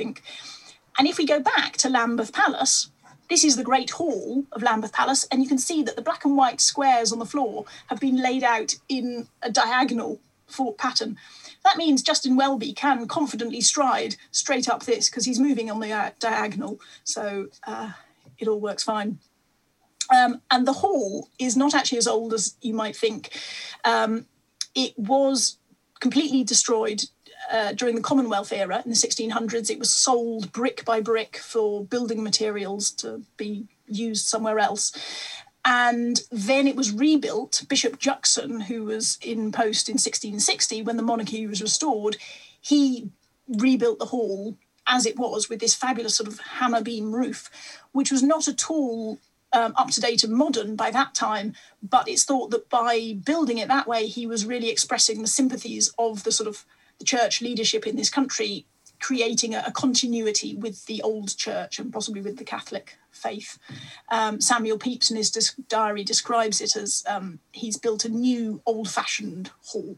think. And if we go back to Lambeth Palace, this is the Great Hall of Lambeth Palace, and you can see that the black and white squares on the floor have been laid out in a diagonal fork pattern. That means Justin Welby can confidently stride straight up this because he's moving on the diagonal, so it all works fine. And the hall is not actually as old as you might think. It was completely destroyed during the Commonwealth era in the 1600s. It was sold brick by brick for building materials to be used somewhere else. And then it was rebuilt. Bishop Juxon, who was in post in 1660 when the monarchy was restored, he rebuilt the hall as it was with this fabulous sort of hammer beam roof, which was not at all up-to-date and modern by that time, but it's thought that by building it that way, he was really expressing the sympathies of the sort of the church leadership in this country, creating a continuity with the old church and possibly with the Catholic faith. Samuel Pepys in his diary describes it as he's built a new old-fashioned hall.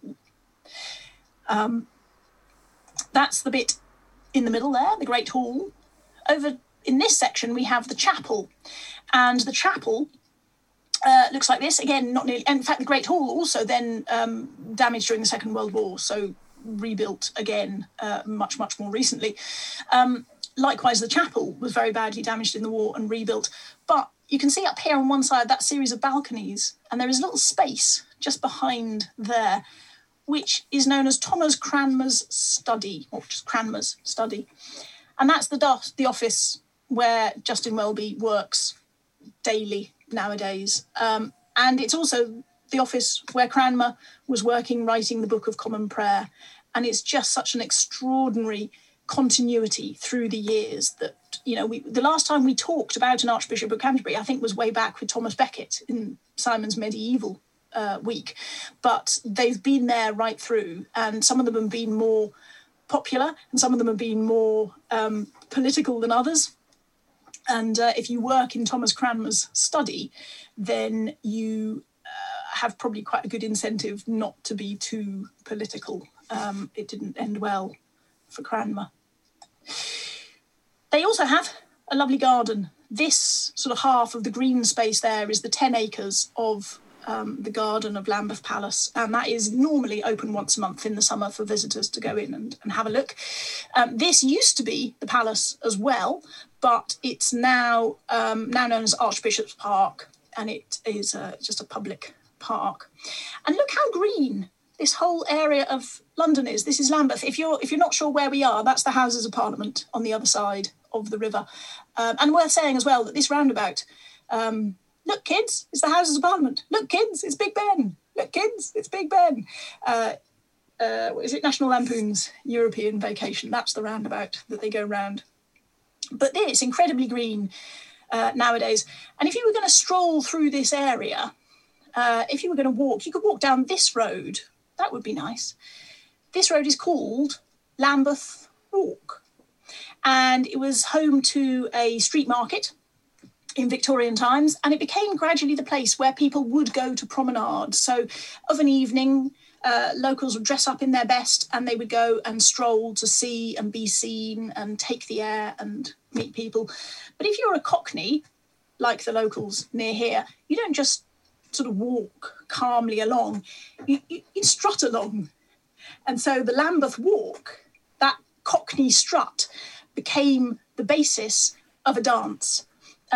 That's the bit in the middle there, the Great Hall. Over in this section, we have the chapel. And the chapel looks like this. Again, not nearly... In fact, the Great Hall also then damaged during the Second World War, so rebuilt again much, much more recently. Likewise, the chapel was very badly damaged in the war and rebuilt. But you can see up here on one side that series of balconies, and there is a little space just behind there, which is known as Thomas Cranmer's study, or just Cranmer's study. And that's the office where Justin Welby works daily nowadays. And it's also the office where Cranmer was working, writing the Book of Common Prayer. And it's just such an extraordinary continuity through the years that, you know, the last time we talked about an Archbishop of Canterbury, I think, was way back with Thomas Becket in Simon's Medieval week. But they've been there right through, and some of them have been more popular and some of them have been more political than others. And if you work in Thomas Cranmer's study, then you have probably quite a good incentive not to be too political. It didn't end well for Cranmer. They also have a lovely garden. This sort of half of the green space there is the 10 acres of the garden of Lambeth Palace, and that is normally open once a month in the summer for visitors to go in and have a look. This used to be the palace as well, but it's now known as Archbishop's Park, and it is just a public park. And look how green this whole area of London is. This is Lambeth. If you're not sure where we are, that's the Houses of Parliament on the other side of the river. And worth saying as well that this roundabout, look, kids, it's the Houses of Parliament. Look, kids, it's Big Ben. Look, kids, it's Big Ben. What is it? National Lampoon's European Vacation. That's the roundabout that they go round. But this, incredibly green nowadays. And if you were going to stroll through this area, if you were going to walk, you could walk down this road. That would be nice. This road is called Lambeth Walk. And it was home to a street market in Victorian times, and it became gradually the place where people would go to promenade. So of an evening, locals would dress up in their best and they would go and stroll to see and be seen and take the air and meet people. But if you're a Cockney, like the locals near here, you don't just sort of walk calmly along, you strut along. And so the Lambeth Walk, that Cockney strut, became the basis of a dance.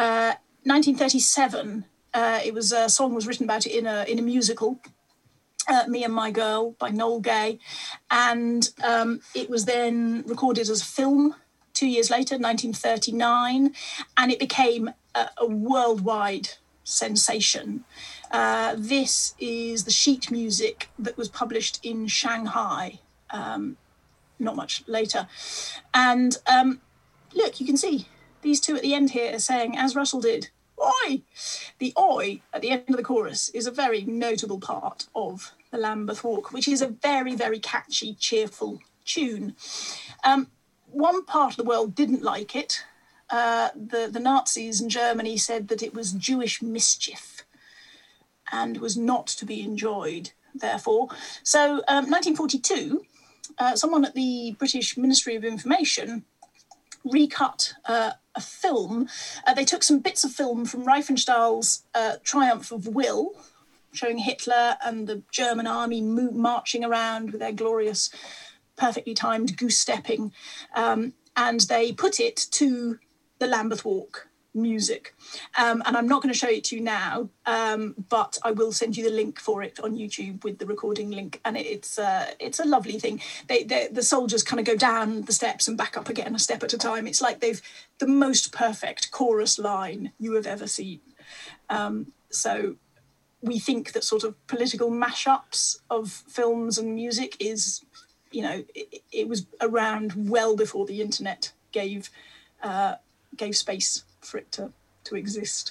1937, a song was written about it in a musical, Me and My Girl by Noel Gay, and it was then recorded as a film 2 years later, 1939, and it became a worldwide sensation. This is the sheet music that was published in Shanghai not much later. And look, you can see these two at the end here are saying, as Russell did, oi! The oi at the end of the chorus is a very notable part of the Lambeth Walk, which is a very, very catchy, cheerful tune. One part of the world didn't like it. The Nazis in Germany said that it was Jewish mischief and was not to be enjoyed, therefore. So 1942, someone at the British Ministry of Information recut a film. They took some bits of film from Riefenstahl's Triumph of Will, showing Hitler and the German army marching around with their glorious, perfectly timed goose-stepping, and they put it to the Lambeth Walk music. And I'm not going to show it to you now, but I will send you the link for it on YouTube with the recording link. And it's a lovely thing. The soldiers kind of go down the steps and back up again a step at a time. It's like they've the most perfect chorus line you have ever seen. So we think that sort of political mashups of films and music is, it was around well before the internet gave space for it to exist.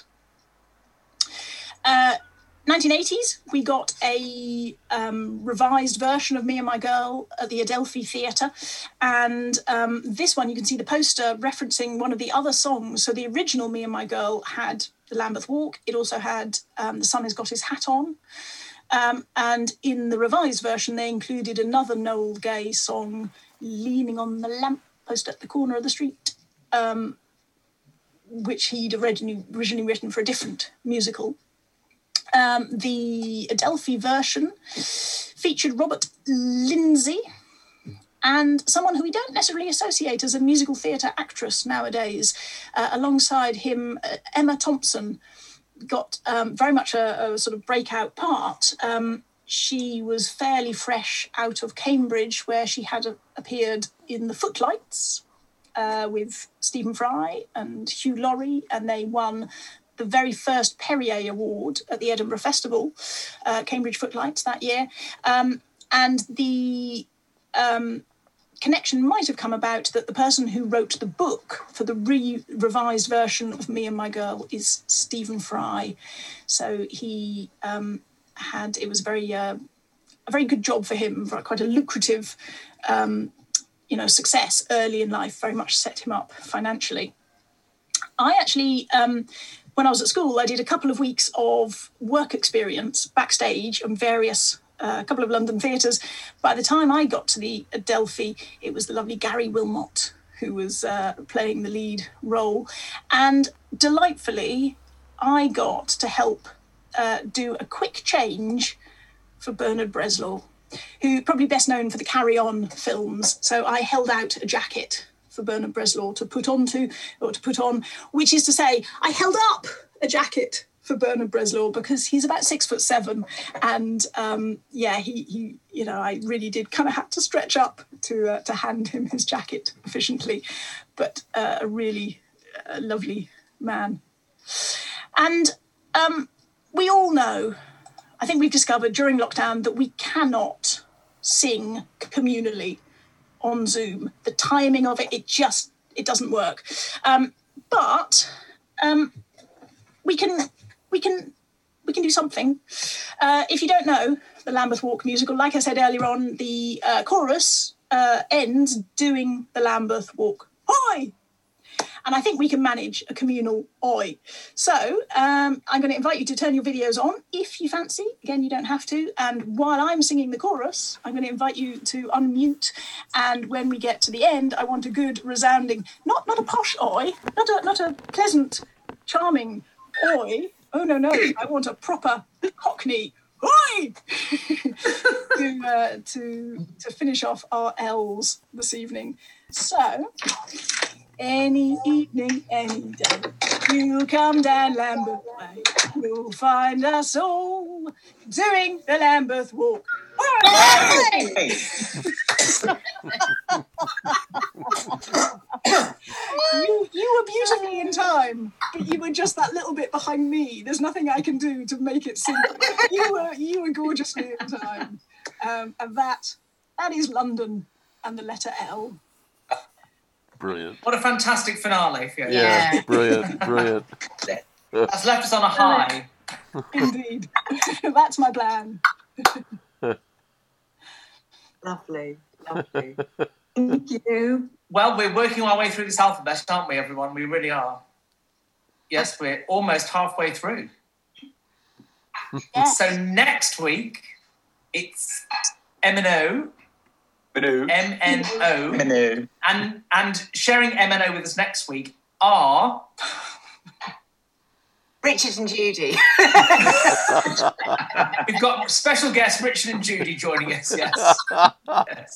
1980s, we got a revised version of Me and My Girl at the Adelphi Theatre, and this one you can see the poster referencing one of the other songs. So the original Me and My Girl had the Lambeth Walk. It also had The Sun Has Got His Hat On, and in the revised version they included another Noel Gay song, Leaning on the Lamppost at the Corner of the Street, which he'd originally written for a different musical. The Adelphi version featured Robert Lindsay and someone who we don't necessarily associate as a musical theatre actress nowadays. Alongside him, Emma Thompson got very much a sort of breakout part. She was fairly fresh out of Cambridge, where she had appeared in The Footlights, with Stephen Fry and Hugh Laurie, and they won the very first Perrier Award at the Edinburgh Festival, Cambridge Footlights that year. And the connection might have come about that the person who wrote the book for the revised version of Me and My Girl is Stephen Fry. So he it was a very good job for him, quite a lucrative success early in life, very much set him up financially. I actually, when I was at school, I did a couple of weeks of work experience backstage on a couple of London theatres. By the time I got to the Adelphi, it was the lovely Gary Wilmot who was playing the lead role. And delightfully, I got to help do a quick change for Bernard Bresslaw, who probably best known for the Carry On films. So I held out a jacket for Bernard Bresslaw to put on, which is to say, I held up a jacket for Bernard Bresslaw because he's about 6'7", and he I really did kind of have to stretch up to hand him his jacket efficiently, but a really lovely man. And we all know, I think we've discovered during lockdown that we cannot sing communally on Zoom. The timing of it doesn't work. But we can do something. If you don't know the Lambeth Walk musical, like I said earlier on, the chorus ends doing the Lambeth Walk. Oi! And I think we can manage a communal oi. So I'm going to invite you to turn your videos on if you fancy. Again, you don't have to. And while I'm singing the chorus, I'm going to invite you to unmute. And when we get to the end, I want a good resounding, not a posh oi, not a pleasant, charming oi. Oh, no. I want a proper Cockney oi to finish off our L's this evening. So, any evening, any day, you'll come down Lambeth Way. You'll find us all doing the Lambeth Walk. Hey! You were beautifully in time, but you were just that little bit behind me. There's nothing I can do to make it sing. You were gorgeously in time, and that is London and the letter L. Brilliant. What a fantastic finale, Fiona. Yeah. Brilliant. That's left us on a high. Indeed. That's my plan. Lovely. Thank you. Well, we're working our way through this alphabet, aren't we, everyone? We really are. Yes, we're almost halfway through. Yes. So next week, it's M&O MNO. Menu. And sharing MNO with us next week are... Richard and Judy. We've got special guests Richard and Judy joining us, yes.